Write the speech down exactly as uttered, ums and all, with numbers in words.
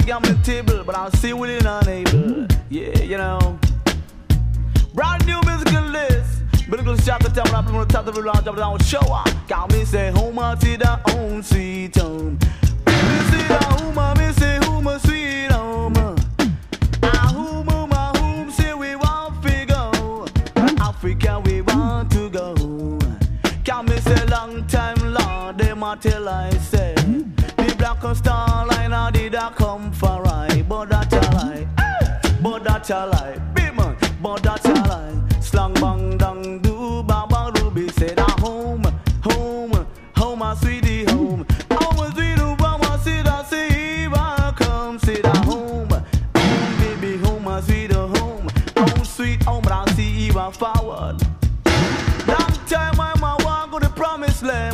the gambling table, but I'm still willing and able. Yeah, you know. Brand new musical list. Biblical shot the time when I'm on the top of the launch of the down show. Got me say home to the own sweet home. Me say the home, me say home sweet home. Ah home, my home say we want to go. Africa we want to go. Can me say long time Lord, them a tell I say the black star line a did a come for right, but that a lie, but that a lie, big man, but that a lie. Slang bang dang do baba ruby said a home, home, home a sweetie home, home a sweet home, mama said I say welcome, said a home, home baby home a sweet home, home sweet home, but I see even forward. Long time I'm a walk on the promised land.